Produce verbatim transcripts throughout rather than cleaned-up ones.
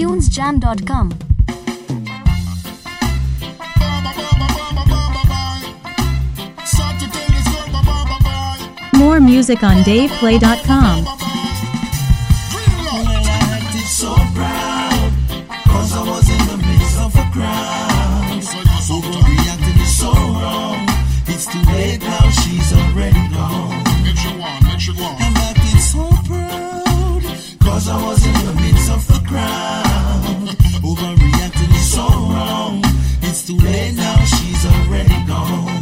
tunes jam dot com. More music on dave play dot com. So proud, cause I was in the midst of a crowd. Overreacting is so wrong. It's too late now, she's already gone. I'm acting so proud, cause I was in the midst of a crowd. Overreacting is so wrong. It's too late now, she's already gone.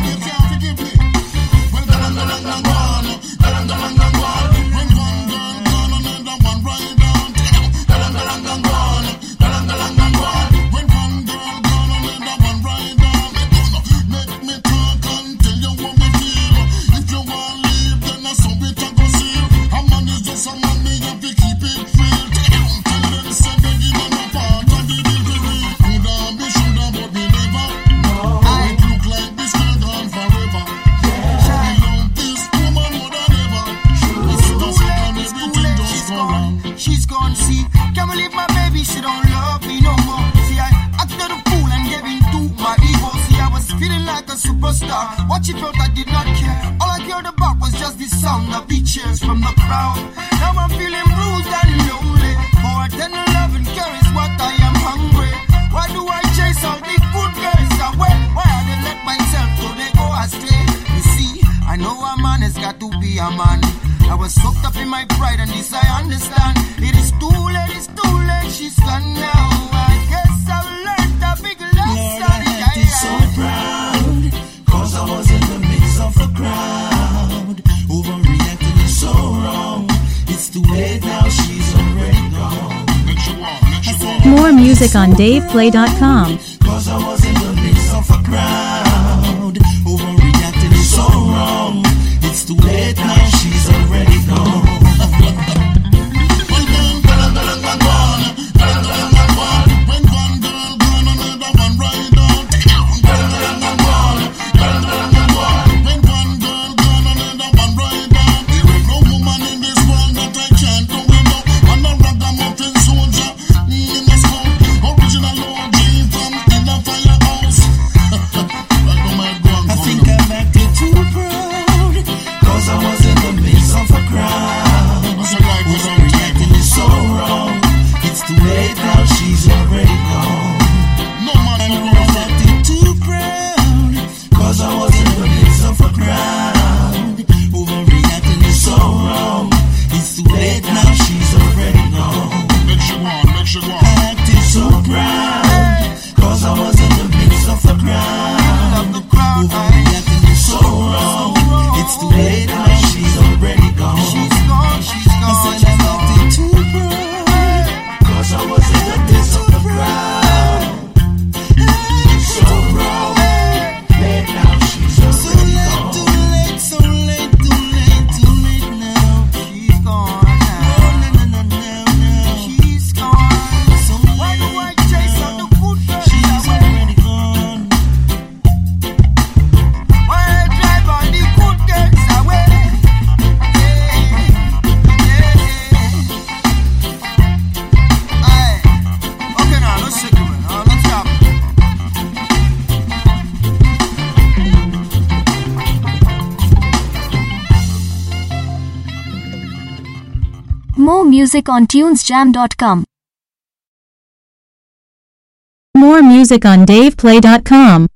She's gone, see, can't believe my baby, she don't love me no more. See, I acted a fool and gave in to my ego. See, I was feeling like a superstar. What she felt, I did not care. All I cared about was just the sound of the cheers from the crowd. Now I'm feeling bruised and lonely. For tender love and care is what I am hungry. Why do I chase all the good girls away? Why I they let myself go, they go astray? You see, I know a man has got to be a man. I was soaked up in my pride and this I understand. It is too late, it's too late, she's gone now. I guess I've learned a big lesson. Lord, I acted so proud, cause I was in the midst of a crowd. Overreacting is so wrong. It's too late now, she's already gone. More music on dave play dot com. Cause I was in the midst of a crowd. Overreacting is so wrong. It's too late now, she's already gone. More music on tunes jam dot com. More music on dave play dot com.